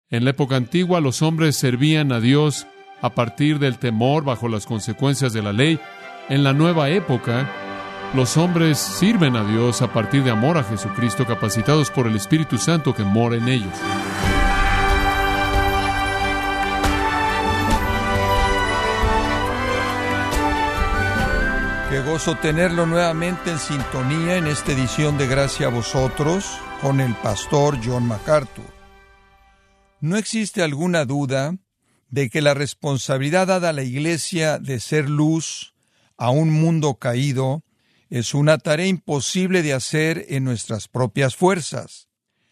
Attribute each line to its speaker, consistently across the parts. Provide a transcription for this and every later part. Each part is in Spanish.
Speaker 1: En la época antigua, los hombres servían a Dios a partir del temor bajo las consecuencias de la ley. En la nueva época, los hombres sirven a Dios a partir de amor a Jesucristo, capacitados por el Espíritu Santo que mora en ellos.
Speaker 2: Qué gozo tenerlo nuevamente en sintonía en esta edición de Gracia a Vosotros con el pastor John MacArthur. No existe alguna duda de que la responsabilidad dada a la Iglesia de ser luz a un mundo caído es una tarea imposible de hacer en nuestras propias fuerzas.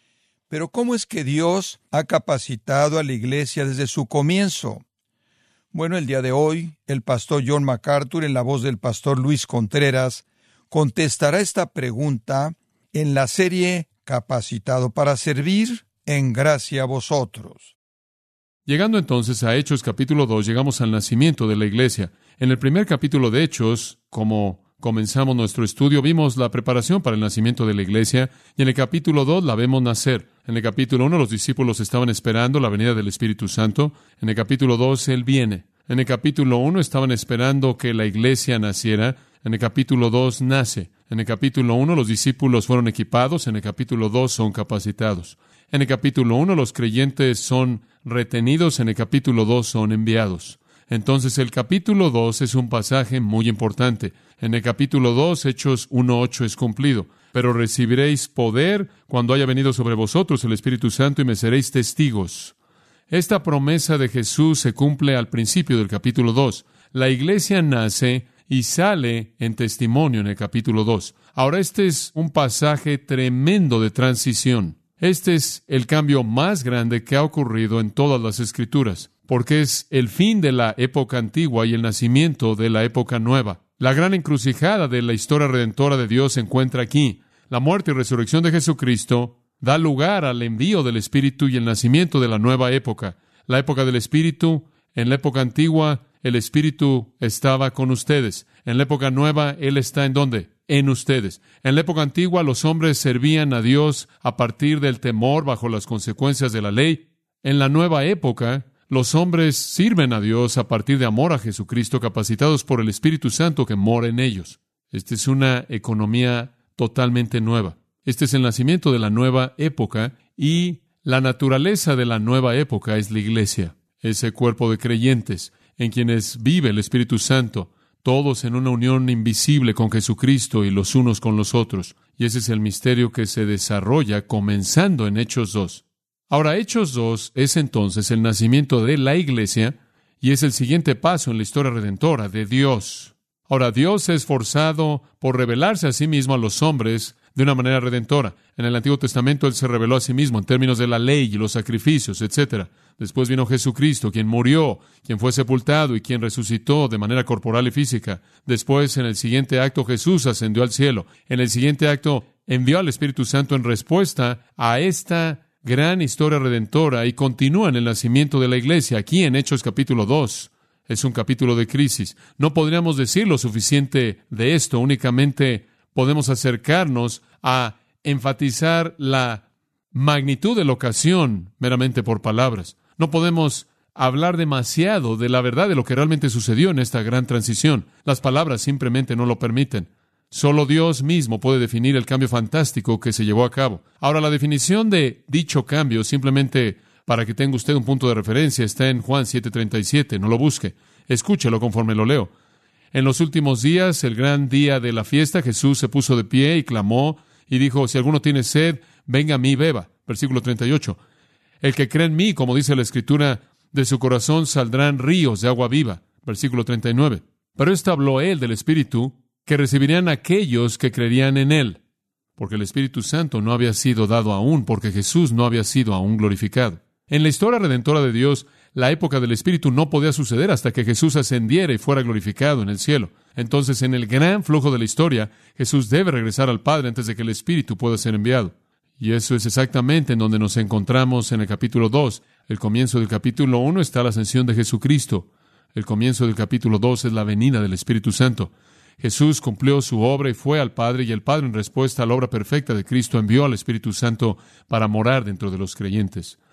Speaker 2: Pero ¿cómo es que Dios ha capacitado a la Iglesia desde su comienzo? Bueno, el día de hoy, el pastor John MacArthur, en la voz del pastor Luis Contreras, contestará esta pregunta en la serie Capacitado para Servir, en Gracia a Vosotros.
Speaker 1: Llegando entonces a Hechos capítulo 2, llegamos al nacimiento de la Iglesia. En el primer capítulo de Hechos, como comenzamos nuestro estudio, vimos la preparación para el nacimiento de la Iglesia, y en el capítulo 2 la vemos nacer. En el capítulo 1 los discípulos estaban esperando la venida del Espíritu Santo. En el capítulo 2 Él viene. En el capítulo 1 estaban esperando que la Iglesia naciera. En el capítulo 2 nace. En el capítulo 1 los discípulos fueron equipados. En el capítulo 2 son capacitados. En el capítulo 1 los creyentes son retenidos. En el capítulo 2 son enviados. Entonces el capítulo 2 es un pasaje muy importante. En el capítulo 2, Hechos 1:8 es cumplido. Pero recibiréis poder cuando haya venido sobre vosotros el Espíritu Santo y me seréis testigos. Esta promesa de Jesús se cumple al principio del capítulo 2. La Iglesia nace y sale en testimonio en el capítulo 2. Ahora este es un pasaje tremendo de transición. Este es el cambio más grande que ha ocurrido en todas las Escrituras, porque es el fin de la época antigua y el nacimiento de la época nueva. La gran encrucijada de la historia redentora de Dios se encuentra aquí. La muerte y resurrección de Jesucristo da lugar al envío del Espíritu y el nacimiento de la nueva época. La época del Espíritu, en la época antigua, el Espíritu estaba con ustedes. En la época nueva, Él está ¿en dónde? En ustedes. En la época antigua, los hombres servían a Dios a partir del temor bajo las consecuencias de la ley. En la nueva época, los hombres sirven a Dios a partir de amor a Jesucristo, capacitados por el Espíritu Santo que mora en ellos. Esta es una economía totalmente nueva. Este es el nacimiento de la nueva época y la naturaleza de la nueva época es la Iglesia, ese cuerpo de creyentes en quienes vive el Espíritu Santo, todos en una unión invisible con Jesucristo y los unos con los otros. Y ese es el misterio que se desarrolla comenzando en Hechos 2. Ahora, Hechos 2 es entonces el nacimiento de la Iglesia y es el siguiente paso en la historia redentora de Dios. Ahora, Dios se ha esforzado por revelarse a sí mismo a los hombres de una manera redentora. En el Antiguo Testamento Él se reveló a sí mismo en términos de la ley y los sacrificios, etc. Después vino Jesucristo, quien murió, quien fue sepultado y quien resucitó de manera corporal y física. Después, en el siguiente acto, Jesús ascendió al cielo. En el siguiente acto, envió al Espíritu Santo en respuesta a esta gran historia redentora y continúa en el nacimiento de la Iglesia. Aquí en Hechos capítulo 2 es un capítulo de crisis. No podríamos decir lo suficiente de esto, únicamente podemos acercarnos a enfatizar la magnitud de la ocasión meramente por palabras. No podemos hablar demasiado de la verdad de lo que realmente sucedió en esta gran transición. Las palabras simplemente no lo permiten. Solo Dios mismo puede definir el cambio fantástico que se llevó a cabo. Ahora, la definición de dicho cambio, simplemente para que tenga usted un punto de referencia, está en Juan 7:37. No lo busque. Escúchelo conforme lo leo. En los últimos días, el gran día de la fiesta, Jesús se puso de pie y clamó y dijo, si alguno tiene sed, venga a mí y beba. Versículo 38. El que cree en mí, como dice la Escritura, de su corazón saldrán ríos de agua viva. Versículo 39. Pero esto habló Él del Espíritu que recibirían aquellos que creerían en Él, porque el Espíritu Santo no había sido dado aún, porque Jesús no había sido aún glorificado. En la historia redentora de Dios, la época del Espíritu no podía suceder hasta que Jesús ascendiera y fuera glorificado en el cielo. Entonces, en el gran flujo de la historia, Jesús debe regresar al Padre antes de que el Espíritu pueda ser enviado. Y eso es exactamente en donde nos encontramos en el capítulo 2. El comienzo del capítulo 1 está la ascensión de Jesucristo. El comienzo del capítulo 2 es la venida del Espíritu Santo. Jesús cumplió su obra y fue al Padre, y el Padre, en respuesta a la obra perfecta de Cristo, envió al Espíritu Santo para morar dentro de los creyentes.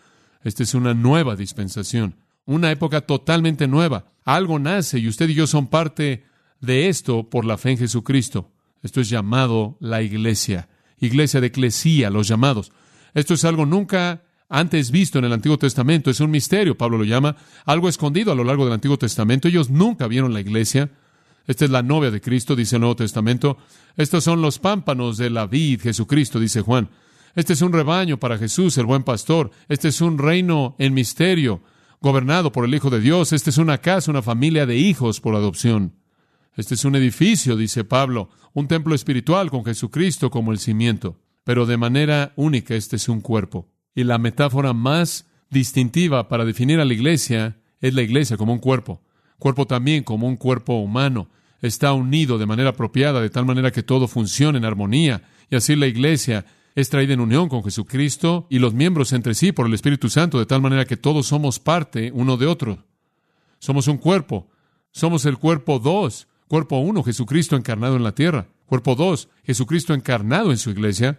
Speaker 1: Esta es una nueva dispensación, una época totalmente nueva. Algo nace y usted y yo son parte de esto por la fe en Jesucristo. Esto es llamado la iglesia de eclesía, los llamados. Esto es algo nunca antes visto en el Antiguo Testamento. Es un misterio, Pablo lo llama, algo escondido a lo largo del Antiguo Testamento. Ellos nunca vieron la iglesia. Esta es la novia de Cristo, dice el Nuevo Testamento. Estos son los pámpanos de la vid, Jesucristo, dice Juan. Este es un rebaño para Jesús, el buen pastor. Este es un reino en misterio, gobernado por el Hijo de Dios. Este es una casa, una familia de hijos por adopción. Este es un edificio, dice Pablo, un templo espiritual con Jesucristo como el cimiento. Pero de manera única, este es un cuerpo. Y la metáfora más distintiva para definir a la iglesia es la iglesia como un cuerpo. Cuerpo también como un cuerpo humano. Está unido de manera apropiada, de tal manera que todo funcione en armonía. Y así la iglesia es traída en unión con Jesucristo y los miembros entre sí por el Espíritu Santo, de tal manera que todos somos parte uno de otro. Somos un cuerpo. Somos el cuerpo 2. Cuerpo 1, Jesucristo encarnado en la tierra. Cuerpo 2, Jesucristo encarnado en su iglesia.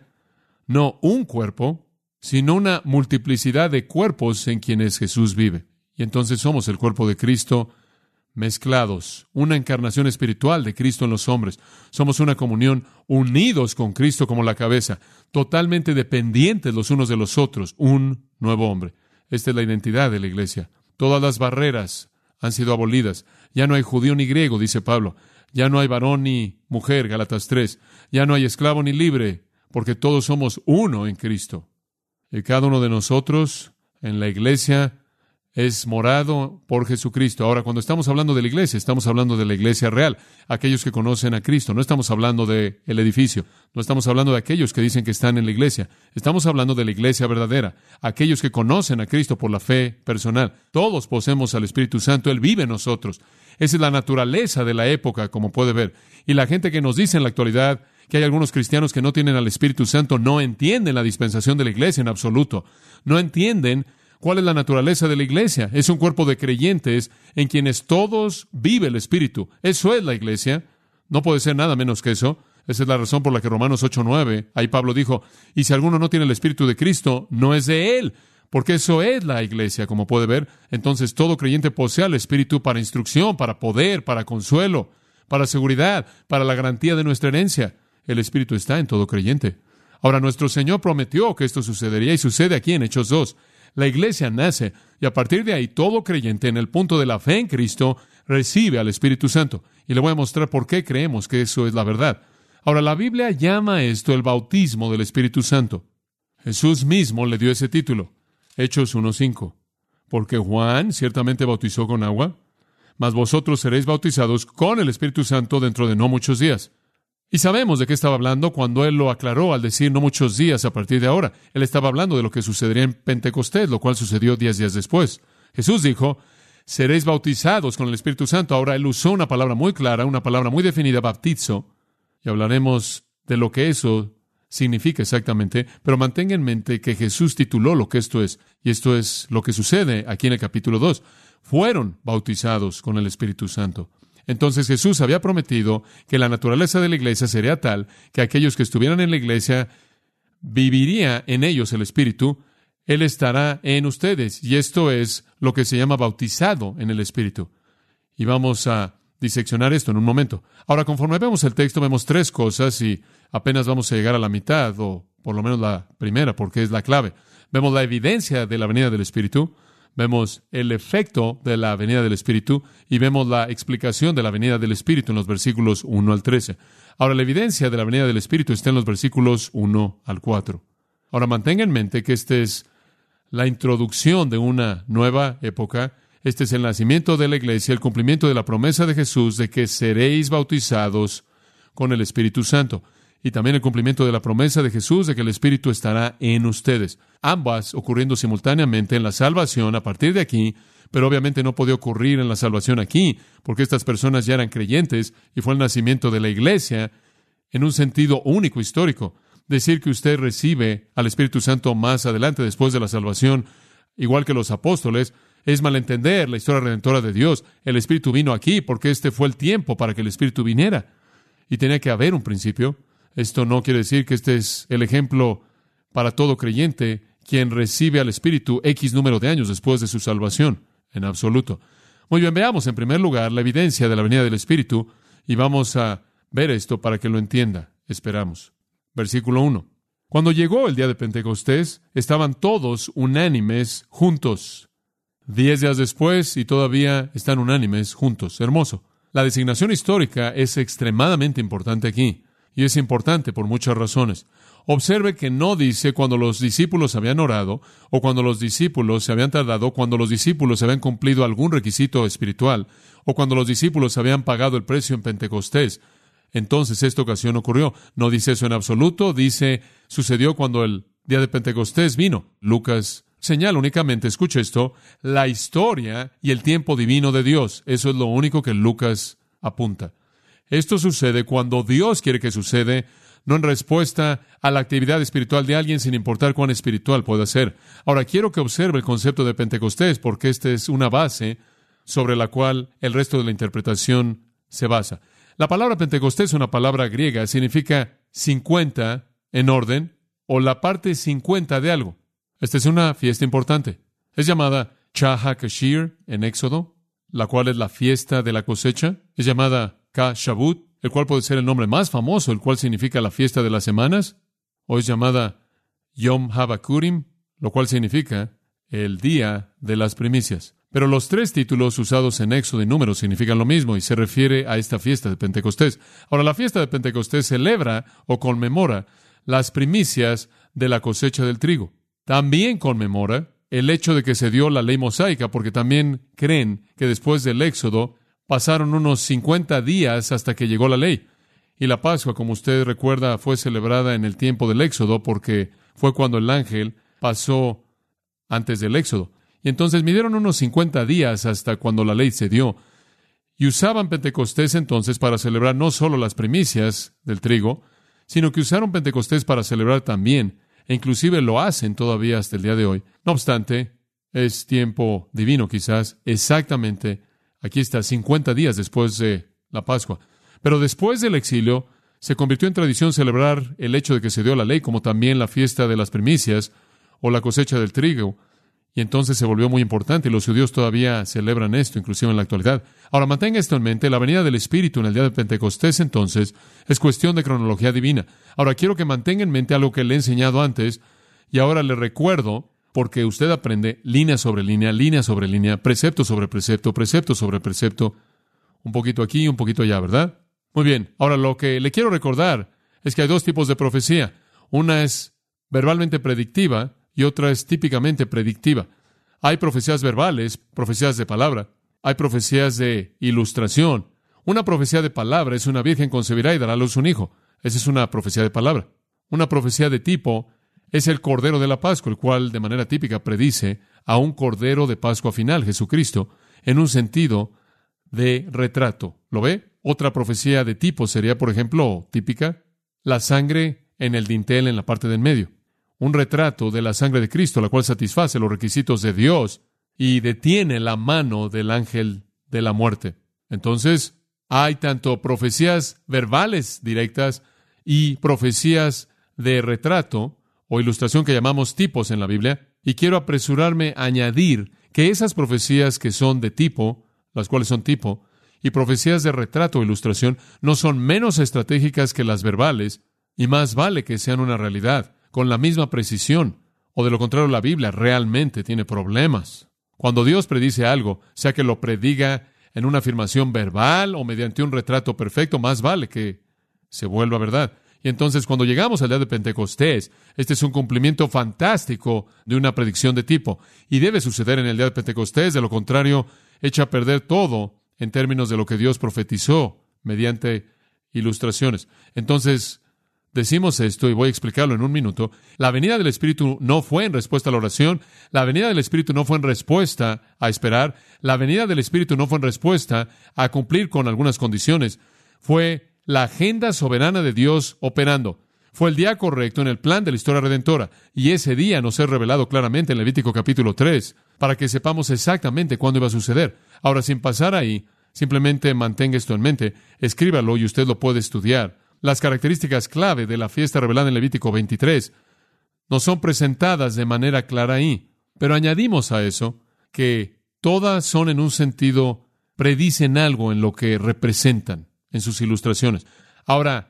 Speaker 1: No un cuerpo, sino una multiplicidad de cuerpos en quienes Jesús vive. Y entonces somos el cuerpo de Cristo mezclados, una encarnación espiritual de Cristo en los hombres. Somos una comunión unidos con Cristo como la cabeza, totalmente dependientes los unos de los otros, un nuevo hombre. Esta es la identidad de la iglesia. Todas las barreras han sido abolidas. Ya no hay judío ni griego, dice Pablo. Ya no hay varón ni mujer, Gálatas 3. Ya no hay esclavo ni libre, porque todos somos uno en Cristo. Y cada uno de nosotros en la iglesia es morado por Jesucristo. Ahora, cuando estamos hablando de la iglesia, estamos hablando de la iglesia real, aquellos que conocen a Cristo. No estamos hablando del edificio, no estamos hablando de aquellos que dicen que están en la iglesia. Estamos hablando de la iglesia verdadera, aquellos que conocen a Cristo por la fe personal. Todos poseemos al Espíritu Santo, Él vive en nosotros. Esa es la naturaleza de la época, como puede ver. Y la gente que nos dice en la actualidad que hay algunos cristianos que no tienen al Espíritu Santo, no entienden la dispensación de la iglesia en absoluto. No entienden ¿cuál es la naturaleza de la iglesia? Es un cuerpo de creyentes en quienes todos vive el Espíritu. Eso es la iglesia. No puede ser nada menos que eso. Esa es la razón por la que Romanos 8:9, ahí Pablo dijo, y si alguno no tiene el Espíritu de Cristo, no es de él, porque eso es la iglesia, como puede ver. Entonces todo creyente posee al Espíritu para instrucción, para poder, para consuelo, para seguridad, para la garantía de nuestra herencia. El Espíritu está en todo creyente. Ahora, nuestro Señor prometió que esto sucedería y sucede aquí en Hechos 2. La iglesia nace y a partir de ahí todo creyente en el punto de la fe en Cristo recibe al Espíritu Santo. Y le voy a mostrar por qué creemos que eso es la verdad. Ahora, la Biblia llama esto el bautismo del Espíritu Santo. Jesús mismo le dio ese título, Hechos 1:5. Porque Juan ciertamente bautizó con agua, mas vosotros seréis bautizados con el Espíritu Santo dentro de no muchos días. Y sabemos de qué estaba hablando cuando él lo aclaró al decir no muchos días a partir de ahora. Él estaba hablando de lo que sucedería en Pentecostés, lo cual sucedió 10 días después. Jesús dijo, seréis bautizados con el Espíritu Santo. Ahora él usó una palabra muy clara, una palabra muy definida, bautizo, y hablaremos de lo que eso significa exactamente, pero mantenga en mente que Jesús tituló lo que esto es, y esto es lo que sucede aquí en el capítulo 2. Fueron bautizados con el Espíritu Santo. Entonces Jesús había prometido que la naturaleza de la iglesia sería tal que aquellos que estuvieran en la iglesia viviría en ellos el Espíritu. Él estará en ustedes. Y esto es lo que se llama bautizado en el Espíritu. Y vamos a diseccionar esto en un momento. Ahora, conforme vemos el texto, vemos 3 cosas y apenas vamos a llegar a la mitad, o por lo menos la primera, porque es la clave. Vemos la evidencia de la venida del Espíritu. Vemos el efecto de la venida del Espíritu y vemos la explicación de la venida del Espíritu en los versículos 1 al 13. Ahora, la evidencia de la venida del Espíritu está en los versículos 1 al 4. Ahora, mantenga en mente que esta es la introducción de una nueva época. Este es el nacimiento de la iglesia, el cumplimiento de la promesa de Jesús de que seréis bautizados con el Espíritu Santo. Y también el cumplimiento de la promesa de Jesús de que el Espíritu estará en ustedes. Ambas ocurriendo simultáneamente en la salvación a partir de aquí, pero obviamente no podía ocurrir en la salvación aquí, porque estas personas ya eran creyentes y fue el nacimiento de la iglesia en un sentido único histórico. Decir que usted recibe al Espíritu Santo más adelante después de la salvación, igual que los apóstoles, es malentender la historia redentora de Dios. El Espíritu vino aquí porque este fue el tiempo para que el Espíritu viniera. Y tenía que haber un principio. Esto no quiere decir que este es el ejemplo para todo creyente, quien recibe al Espíritu X número de años después de su salvación, en absoluto. Muy bien, veamos en primer lugar la evidencia de la venida del Espíritu y vamos a ver esto para que lo entienda. Esperamos. Versículo 1. Cuando llegó el día de Pentecostés, estaban todos unánimes juntos. 10 días después y todavía están unánimes juntos. Hermoso. La designación histórica es extremadamente importante aquí, y es importante por muchas razones. Observe que no dice cuando los discípulos habían orado, o cuando los discípulos se habían tardado, cuando los discípulos habían cumplido algún requisito espiritual, o cuando los discípulos habían pagado el precio en Pentecostés. Entonces esta ocasión ocurrió. No dice eso en absoluto, dice, sucedió cuando el día de Pentecostés vino. Lucas señala únicamente, escuche esto, la historia y el tiempo divino de Dios. Eso es lo único que Lucas apunta. Esto sucede cuando Dios quiere que sucede, no en respuesta a la actividad espiritual de alguien, sin importar cuán espiritual pueda ser. Ahora, quiero que observe el concepto de Pentecostés, porque esta es una base sobre la cual el resto de la interpretación se basa. La palabra Pentecostés es una palabra griega, significa 50 en orden, o la parte 50 de algo. Esta es una fiesta importante. Es llamada Cha HaKashir en Éxodo, la cual es la fiesta de la cosecha. Es llamada Ka Shabut, el cual puede ser el nombre más famoso, el cual significa la fiesta de las semanas, o es llamada Yom HaBakurim, lo cual significa el día de las primicias. Pero los tres títulos usados en Éxodo y Números significan lo mismo y se refiere a esta fiesta de Pentecostés. Ahora, la fiesta de Pentecostés celebra o conmemora las primicias de la cosecha del trigo. También conmemora el hecho de que se dio la ley mosaica, porque también creen que después del Éxodo pasaron unos 50 días hasta que llegó la ley. Y la Pascua, como usted recuerda, fue celebrada en el tiempo del Éxodo, porque fue cuando el ángel pasó antes del Éxodo. Y entonces midieron unos 50 días hasta cuando la ley se dio. Y usaban Pentecostés entonces para celebrar no solo las primicias del trigo, sino que usaron Pentecostés para celebrar también, e inclusive lo hacen todavía hasta el día de hoy. No obstante, es tiempo divino quizás, exactamente, aquí está, 50 días después de la Pascua. Pero después del exilio, se convirtió en tradición celebrar el hecho de que se dio la ley, como también la fiesta de las primicias o la cosecha del trigo. Y entonces se volvió muy importante, y los judíos todavía celebran esto, inclusive en la actualidad. Ahora, mantenga esto en mente, la venida del Espíritu en el día de Pentecostés, entonces, es cuestión de cronología divina. Ahora, quiero que mantenga en mente algo que le he enseñado antes, y ahora le recuerdo, porque usted aprende línea sobre línea, precepto sobre precepto, precepto sobre precepto, un poquito aquí y un poquito allá, ¿verdad? Muy bien, ahora lo que le quiero recordar es que hay dos tipos de profecía. Una es verbalmente predictiva, y otra es típicamente predictiva. Hay profecías verbales, profecías de palabra. Hay profecías de ilustración. Una profecía de palabra es una virgen concebirá y dará a luz un hijo. Esa es una profecía de palabra. Una profecía de tipo es el Cordero de la Pascua, el cual de manera típica predice a un Cordero de Pascua final, Jesucristo, en un sentido de retrato. ¿Lo ve? Otra profecía de tipo sería, por ejemplo, típica, la sangre en el dintel en la parte del medio. Un retrato de la sangre de Cristo, la cual satisface los requisitos de Dios y detiene la mano del ángel de la muerte. Entonces, hay tanto profecías verbales directas y profecías de retrato o ilustración que llamamos tipos en la Biblia. Y quiero apresurarme a añadir que esas profecías que son de tipo, las cuales son tipo, y profecías de retrato o ilustración, no son menos estratégicas que las verbales, y más vale que sean una realidad con la misma precisión, o de lo contrario la Biblia realmente tiene problemas. Cuando Dios predice algo, sea que lo prediga en una afirmación verbal o mediante un retrato perfecto, más vale que se vuelva verdad. Y entonces cuando llegamos al día de Pentecostés, este es un cumplimiento fantástico de una predicción de tipo, y debe suceder en el día de Pentecostés, de lo contrario, echa a perder todo en términos de lo que Dios profetizó mediante ilustraciones. Entonces, decimos esto, y voy a explicarlo en un minuto. La venida del Espíritu no fue en respuesta a la oración. La venida del Espíritu no fue en respuesta a esperar. La venida del Espíritu no fue en respuesta a cumplir con algunas condiciones. Fue la agenda soberana de Dios operando. Fue el día correcto en el plan de la historia redentora. Y ese día nos es revelado claramente en Levítico capítulo 3, para que sepamos exactamente cuándo iba a suceder. Ahora, sin pasar ahí, simplemente mantenga esto en mente, escríbalo y usted lo puede estudiar. Las características clave de la fiesta revelada en Levítico 23 nos son presentadas de manera clara ahí. Pero añadimos a eso que todas son en un sentido, predicen algo en lo que representan en sus ilustraciones. Ahora,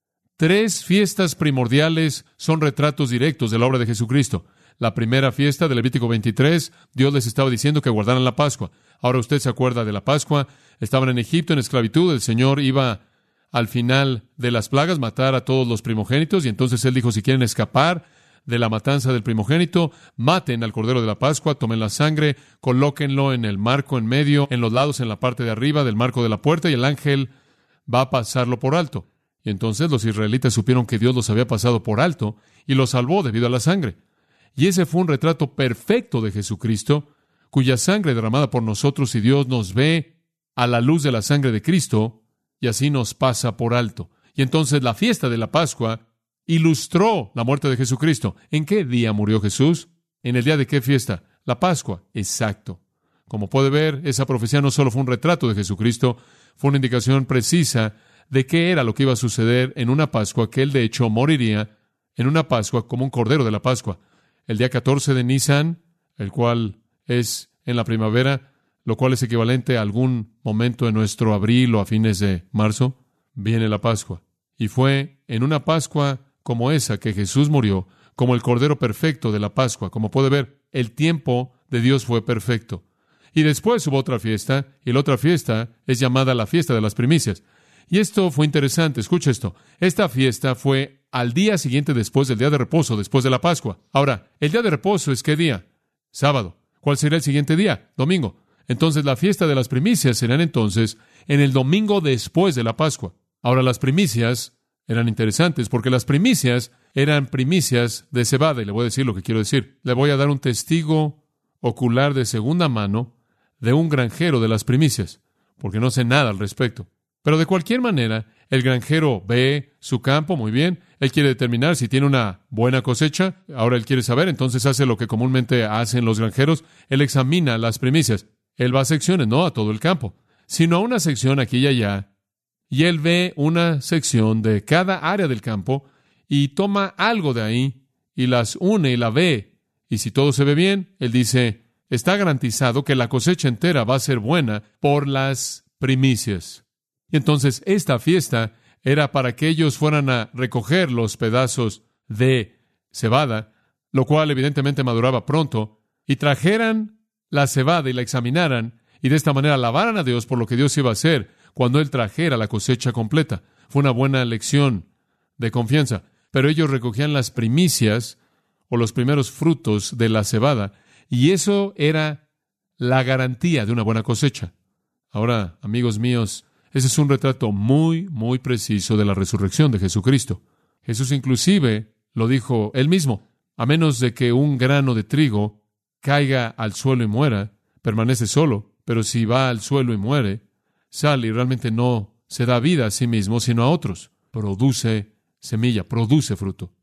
Speaker 1: 3 fiestas primordiales son retratos directos de la obra de Jesucristo. La primera fiesta de Levítico 23, Dios les estaba diciendo que guardaran la Pascua. Ahora usted se acuerda de la Pascua. Estaban en Egipto en esclavitud. El Señor iba al final de las plagas matar a todos los primogénitos. Y entonces Él dijo, si quieren escapar de la matanza del primogénito, maten al Cordero de la Pascua, tomen la sangre, colóquenlo en el marco en medio, en los lados, en la parte de arriba del marco de la puerta, y el ángel va a pasarlo por alto. Y entonces los israelitas supieron que Dios los había pasado por alto y los salvó debido a la sangre. Y ese fue un retrato perfecto de Jesucristo, cuya sangre derramada por nosotros, y Dios nos ve a la luz de la sangre de Cristo, y así nos pasa por alto. Y entonces la fiesta de la Pascua ilustró la muerte de Jesucristo. ¿En qué día murió Jesús? ¿En el día de qué fiesta? La Pascua. Exacto. Como puede ver, esa profecía no solo fue un retrato de Jesucristo, fue una indicación precisa de qué era lo que iba a suceder en una Pascua, que Él de hecho moriría en una Pascua como un Cordero de la Pascua. El día 14 de Nisan, el cual es en la primavera, lo cual es equivalente a algún momento en nuestro abril o a fines de marzo, viene la Pascua. Y fue en una Pascua como esa que Jesús murió, como el Cordero perfecto de la Pascua. Como puede ver, el tiempo de Dios fue perfecto. Y después hubo otra fiesta, y la otra fiesta es llamada la fiesta de las primicias. Y esto fue interesante, escucha esto. Esta fiesta fue al día siguiente después del día de reposo, después de la Pascua. Ahora, ¿el día de reposo es qué día? Sábado. ¿Cuál sería el siguiente día? Domingo. Entonces, la fiesta de las primicias serán entonces en el domingo después de la Pascua. Ahora, las primicias eran interesantes porque las primicias eran primicias de cebada. Y le voy a decir lo que quiero decir. Le voy a dar un testigo ocular de segunda mano de un granjero de las primicias, porque no sé nada al respecto. Pero de cualquier manera, el granjero ve su campo, muy bien. Él quiere determinar si tiene una buena cosecha. Ahora él quiere saber, entonces hace lo que comúnmente hacen los granjeros. Él examina las primicias. Él va a secciones, no a todo el campo, sino a una sección aquí y allá. Y él ve una sección de cada área del campo y toma algo de ahí y las une y la ve. Y si todo se ve bien, él dice, está garantizado que la cosecha entera va a ser buena por las primicias. Y entonces esta fiesta era para que ellos fueran a recoger los pedazos de cebada, lo cual evidentemente maduraba pronto, y trajeran la cebada y la examinaran, y de esta manera alabaran a Dios por lo que Dios iba a hacer cuando Él trajera la cosecha completa. Fue una buena lección de confianza. Pero ellos recogían las primicias o los primeros frutos de la cebada, y eso era la garantía de una buena cosecha. Ahora, amigos míos, ese es un retrato muy, muy preciso de la resurrección de Jesucristo. Jesús inclusive lo dijo Él mismo. A menos de que un grano de trigo caiga al suelo y muera, permanece solo. Pero si va al suelo y muere, sale y realmente no se da vida a sí mismo, sino a otros. Produce semilla, produce fruto.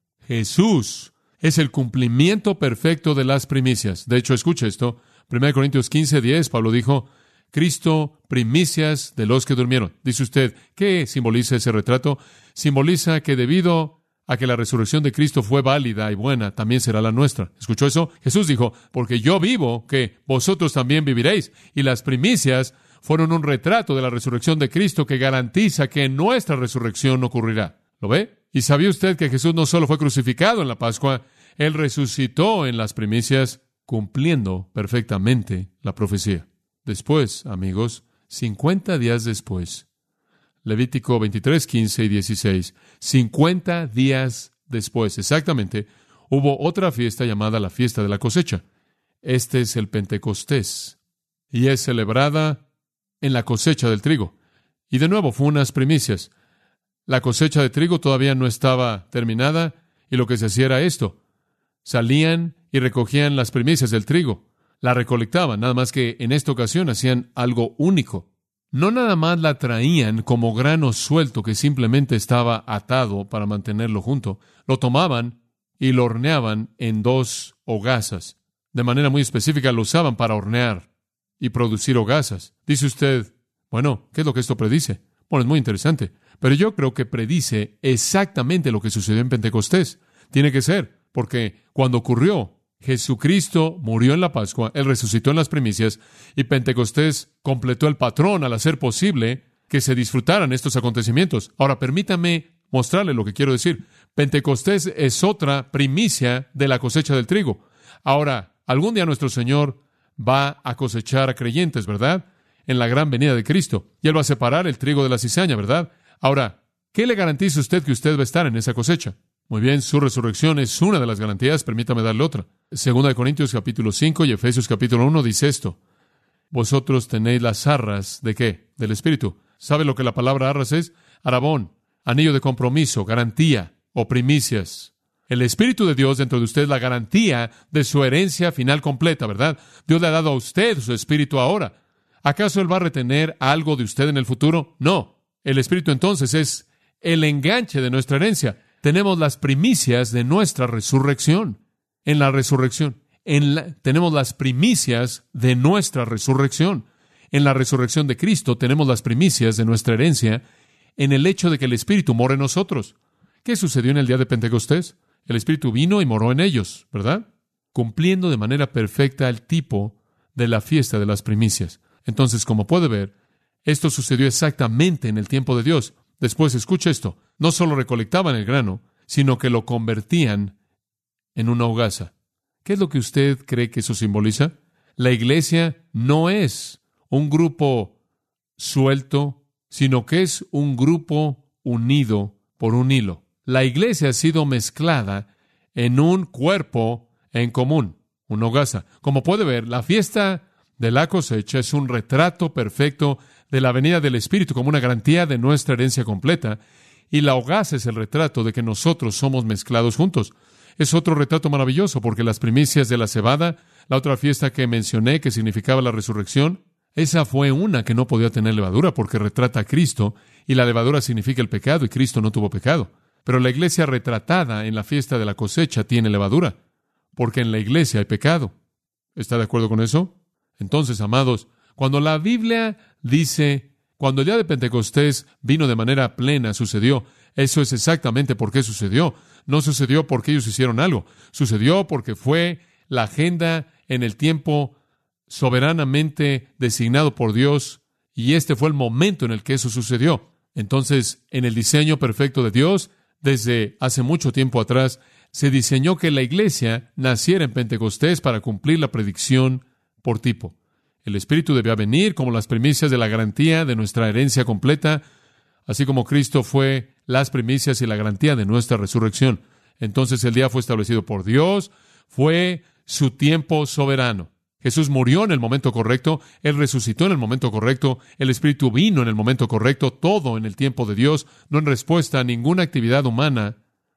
Speaker 1: Jesús es el cumplimiento perfecto de las primicias. De hecho, escucha esto. 1 Corintios 15:10, Pablo dijo, Cristo, primicias de los que durmieron. Dice usted, ¿qué simboliza ese retrato? Simboliza que debido a que la resurrección de Cristo fue válida y buena, también será la nuestra. ¿Escuchó eso? Jesús dijo, porque yo vivo, que vosotros también viviréis. Y las primicias fueron un retrato de la resurrección de Cristo que garantiza que nuestra resurrección ocurrirá. ¿Lo ve? ¿Y sabía usted que Jesús no solo fue crucificado en la Pascua, Él resucitó en las primicias, cumpliendo perfectamente la profecía? Después, amigos, 50 días después, Levítico 23, 15 y 16, 50 días después, exactamente, hubo otra fiesta llamada la fiesta de la cosecha. Este es el Pentecostés, y es celebrada en la cosecha del trigo. Y de nuevo, fue unas primicias. La cosecha de trigo todavía no estaba terminada, y lo que se hacía era esto. Salían y recogían las primicias del trigo. La recolectaban, nada más que en esta ocasión hacían algo único. No nada más la traían como grano suelto que simplemente estaba atado para mantenerlo junto. Lo tomaban y lo horneaban en 2 hogazas. De manera muy específica lo usaban para hornear y producir hogazas. Dice usted, bueno, ¿qué es lo que esto predice? Bueno, es muy interesante, pero yo creo que predice exactamente lo que sucedió en Pentecostés. Tiene que ser. Porque cuando ocurrió, Jesucristo murió en la Pascua, Él resucitó en las primicias, y Pentecostés completó el patrón al hacer posible que se disfrutaran estos acontecimientos. Ahora, permítame mostrarle lo que quiero decir. Pentecostés es otra primicia de la cosecha del trigo. Ahora, algún día nuestro Señor va a cosechar a creyentes, ¿verdad? En la gran venida de Cristo. Y Él va a separar el trigo de la cizaña, ¿verdad? Ahora, ¿qué le garantiza usted que usted va a estar en esa cosecha? Muy bien, su resurrección es una de las garantías. Permítame darle otra. Segunda de Corintios capítulo 5 y Efesios capítulo 1 dice esto. Vosotros tenéis las arras, ¿de qué? Del Espíritu. ¿Sabe lo que la palabra arras es? Arabón, anillo de compromiso, garantía o primicias. El Espíritu de Dios dentro de usted es la garantía de su herencia final completa, ¿verdad? Dios le ha dado a usted su Espíritu ahora. ¿Acaso Él va a retener algo de usted en el futuro? No. El Espíritu entonces es el enganche de nuestra herencia. Tenemos las primicias de nuestra resurrección. En la resurrección. Tenemos las primicias de nuestra resurrección. En la resurrección de Cristo tenemos las primicias de nuestra herencia en el hecho de que el Espíritu mora en nosotros. ¿Qué sucedió en el día de Pentecostés? El Espíritu vino y moró en ellos, ¿verdad? Cumpliendo de manera perfecta el tipo de la fiesta de las primicias. Entonces, como puede ver, esto sucedió exactamente en el tiempo de Dios. Después, escucha esto, no solo recolectaban el grano, sino que lo convertían en una hogaza. ¿Qué es lo que usted cree que eso simboliza? La iglesia no es un grupo suelto, sino que es un grupo unido por un hilo. La iglesia ha sido mezclada en un cuerpo en común, una hogaza. Como puede ver, la fiesta de la cosecha es un retrato perfecto de la venida del Espíritu como una garantía de nuestra herencia completa, y la hogaza es el retrato de que nosotros somos mezclados juntos. Es otro retrato maravilloso, porque las primicias de la cebada, la otra fiesta que mencioné que significaba la resurrección, esa fue una que no podía tener levadura, porque retrata a Cristo, y la levadura significa el pecado, y Cristo no tuvo pecado. Pero la iglesia retratada en la fiesta de la cosecha tiene levadura, porque en la iglesia hay pecado. ¿Está de acuerdo con eso? Entonces, amados, cuando la Biblia dice, cuando el día de Pentecostés vino de manera plena, sucedió, eso es exactamente por qué sucedió. No sucedió porque ellos hicieron algo. Sucedió porque fue la agenda en el tiempo soberanamente designado por Dios, y este fue el momento en el que eso sucedió. Entonces, en el diseño perfecto de Dios, desde hace mucho tiempo atrás, se diseñó que la iglesia naciera en Pentecostés para cumplir la predicción por tipo. El Espíritu debía venir como las primicias de la garantía de nuestra herencia completa, así como Cristo fue las primicias y la garantía de nuestra resurrección. Entonces el día fue establecido por Dios, fue su tiempo soberano. Jesús murió en el momento correcto, Él resucitó en el momento correcto, el Espíritu vino en el momento correcto, todo en el tiempo de Dios, no en respuesta a ninguna actividad humana.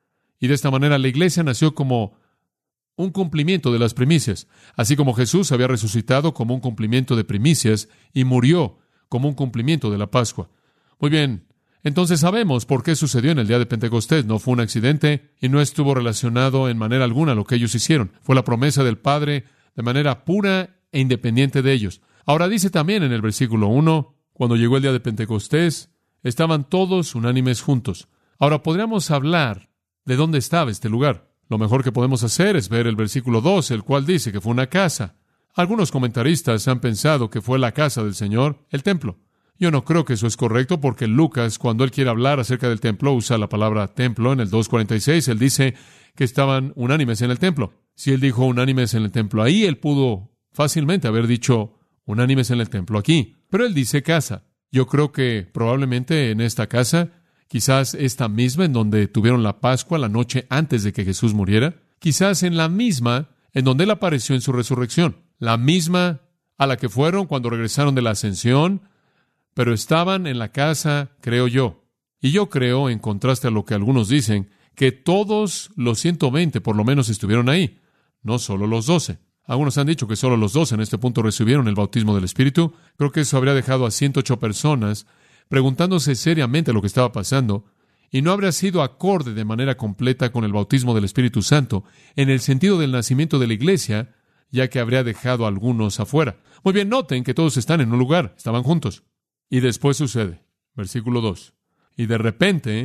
Speaker 1: Y de esta manera la iglesia nació como un cumplimiento de las primicias, así como Jesús había resucitado como un cumplimiento de primicias y murió como un cumplimiento de la Pascua. Muy bien, entonces sabemos por qué sucedió en el día de Pentecostés. No fue un accidente y no estuvo relacionado en manera alguna a lo que ellos hicieron. Fue la promesa del Padre de manera pura e independiente de ellos. Ahora dice también en el versículo 1, cuando llegó el día de Pentecostés, estaban todos unánimes juntos. Ahora podríamos hablar de dónde estaba este lugar. Lo mejor que podemos hacer es ver el versículo 2, el cual dice que fue una casa. Algunos comentaristas han pensado que fue la casa del Señor, el templo. Yo no creo que eso es correcto, porque Lucas, cuando él quiere hablar acerca del templo, usa la palabra templo. En el 2:46, él dice que estaban unánimes en el templo. Si él dijo unánimes en el templo ahí, él pudo fácilmente haber dicho unánimes en el templo aquí. Pero él dice casa. Yo creo que probablemente en esta casa, quizás esta misma en donde tuvieron la Pascua la noche antes de que Jesús muriera, quizás en la misma en donde él apareció en su resurrección, la misma a la que fueron cuando regresaron de la ascensión, pero estaban en la casa, creo yo. Y yo creo, en contraste a lo que algunos dicen, que todos los 120 por lo menos estuvieron ahí, no solo los 12. Algunos han dicho que solo los 12 en este punto recibieron el bautismo del Espíritu. Creo que eso habría dejado a 108 personas preguntándose seriamente lo que estaba pasando, y no habría sido acorde de manera completa con el bautismo del Espíritu Santo en el sentido del nacimiento de la iglesia, ya que habría dejado a algunos afuera. Muy bien, noten que todos están en un lugar, estaban juntos. Y después sucede, versículo 2, y de repente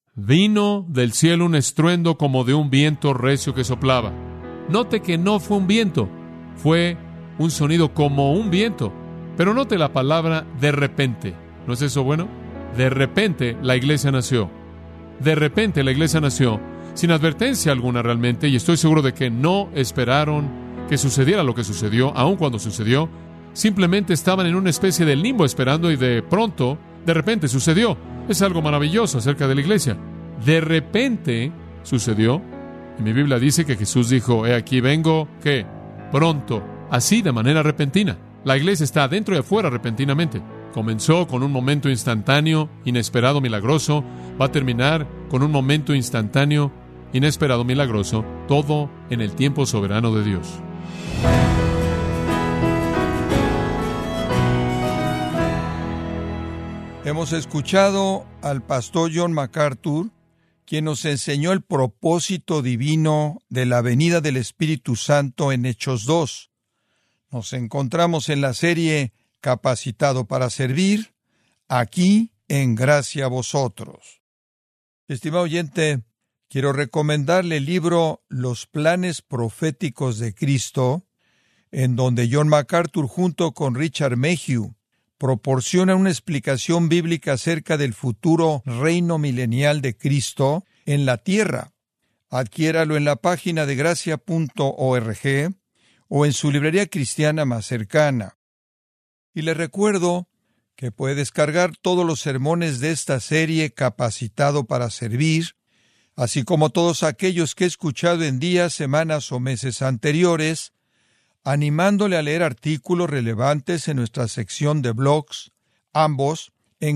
Speaker 1: Vino del cielo un estruendo como de un viento recio que soplaba. Note que no fue un viento, fue un sonido como un viento. Pero note la palabra de repente. ¿No es eso bueno? De repente la iglesia nació. De repente la iglesia nació sin advertencia alguna realmente, y estoy seguro de que no esperaron que sucediera lo que sucedió, aun cuando sucedió. Simplemente estaban en una especie de limbo esperando, y de pronto, de repente sucedió. Es algo maravilloso acerca de la iglesia. De repente sucedió. Y mi Biblia dice que Jesús dijo: he aquí vengo, ¿qué? Pronto. Así, de manera repentina. La iglesia está adentro y afuera repentinamente. Comenzó con un momento instantáneo, inesperado, milagroso. Va a terminar con un momento instantáneo, inesperado, milagroso. Todo en el tiempo soberano de Dios.
Speaker 2: Hemos escuchado al pastor John MacArthur, quien nos enseñó el propósito divino de la venida del Espíritu Santo en Hechos 2. Nos encontramos en la serie Capacitado para Servir, aquí en Gracia a Vosotros. Estimado oyente, quiero recomendarle el libro Los Planes Proféticos de Cristo, en donde John MacArthur junto con Richard Mayhew proporciona una explicación bíblica acerca del futuro reino milenial de Cristo en la tierra. Adquiéralo en la página de gracia.org o en su librería cristiana más cercana. Y le recuerdo que puede descargar todos los sermones de esta serie Capacitado para Servir, así como todos aquellos que he escuchado en días, semanas o meses anteriores, animándole a leer artículos relevantes en nuestra sección de blogs, ambos en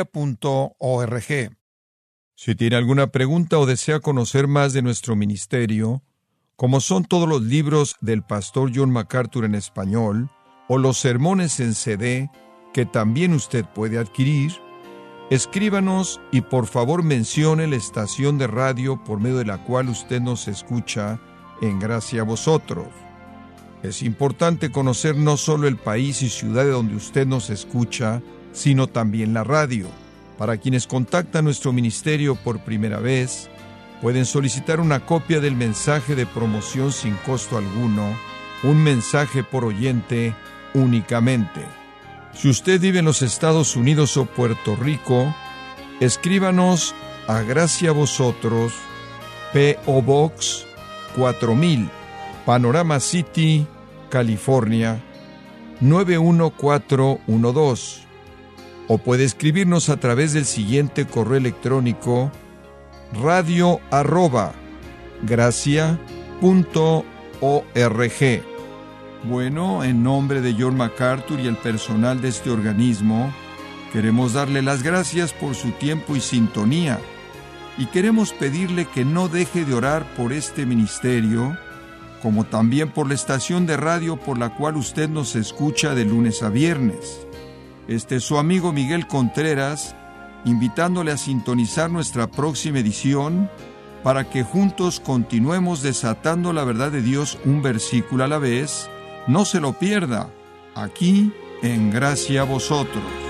Speaker 2: gracia.org. Si tiene alguna pregunta o desea conocer más de nuestro ministerio, como son todos los libros del pastor John MacArthur en español, o los sermones en CD, que también usted puede adquirir, escríbanos y por favor mencione la estación de radio por medio de la cual usted nos escucha en Gracia a Vosotros. Es importante conocer no solo el país y ciudad de donde usted nos escucha, sino también la radio. Para quienes contactan nuestro ministerio por primera vez, pueden solicitar una copia del mensaje de promoción sin costo alguno, un mensaje por oyente únicamente. Si usted vive en los Estados Unidos o Puerto Rico, escríbanos a Gracia a Vosotros, P.O. Box 4000, Panorama City, California, 91412. O puede escribirnos a través del siguiente correo electrónico: radio@gracia.org. Bueno, en nombre de John MacArthur y el personal de este organismo, queremos darle las gracias por su tiempo y sintonía, y queremos pedirle que no deje de orar por este ministerio, como también por la estación de radio por la cual usted nos escucha de lunes a viernes. Este es su amigo Miguel Contreras, invitándole a sintonizar nuestra próxima edición para que juntos continuemos desatando la verdad de Dios un versículo a la vez. No se lo pierda, aquí en Gracia a Vosotros.